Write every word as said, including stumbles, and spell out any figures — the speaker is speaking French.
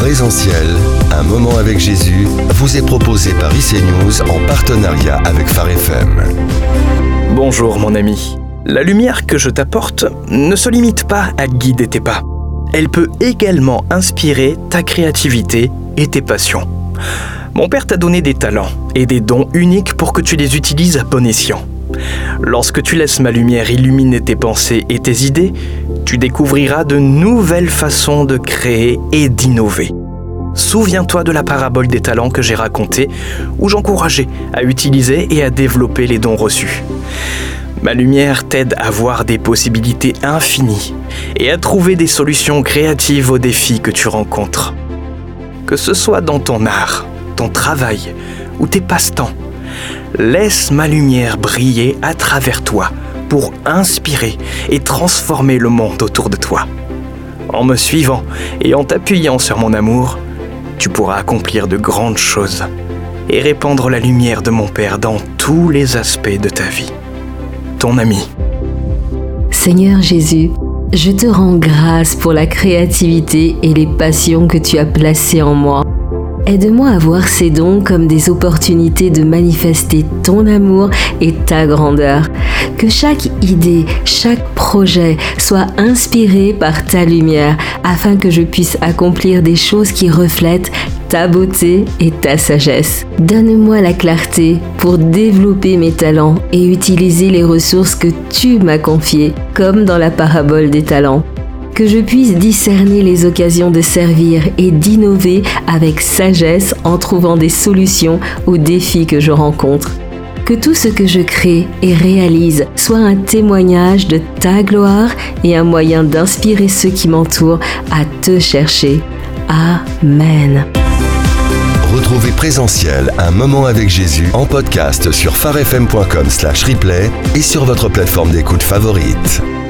Présentiel, un moment avec Jésus, vous est proposé par I C News en partenariat avec Phare F M. Bonjour mon ami. La lumière que je t'apporte ne se limite pas à guider tes pas. Elle peut également inspirer ta créativité et tes passions. Mon père t'a donné des talents et des dons uniques pour que tu les utilises à bon escient. Lorsque tu laisses ma lumière illuminer tes pensées et tes idées, tu découvriras de nouvelles façons de créer et d'innover. Souviens-toi de la parabole des talents que j'ai racontée, où j'encourageais à utiliser et à développer les dons reçus. Ma lumière t'aide à voir des possibilités infinies et à trouver des solutions créatives aux défis que tu rencontres. Que ce soit dans ton art, ton travail ou tes passe-temps, laisse ma lumière briller à travers toi pour inspirer et transformer le monde autour de toi. En me suivant et en t'appuyant sur mon amour, tu pourras accomplir de grandes choses et répandre la lumière de mon Père dans tous les aspects de ta vie. Ton ami. Seigneur Jésus, je te rends grâce pour la créativité et les passions que tu as placées en moi. Aide-moi à voir ces dons comme des opportunités de manifester ton amour et ta grandeur. Que chaque idée, chaque projet soit inspiré par ta lumière afin que je puisse accomplir des choses qui reflètent ta beauté et ta sagesse. Donne-moi la clarté pour développer mes talents et utiliser les ressources que tu m'as confiées, comme dans la parabole des talents. Que je puisse discerner les occasions de servir et d'innover avec sagesse en trouvant des solutions aux défis que je rencontre. Que tout ce que je crée et réalise soit un témoignage de ta gloire et un moyen d'inspirer ceux qui m'entourent à te chercher. Amen. Retrouvez Présentiel, un moment avec Jésus en podcast sur pharefm point com slash replay et sur votre plateforme d'écoute favorite.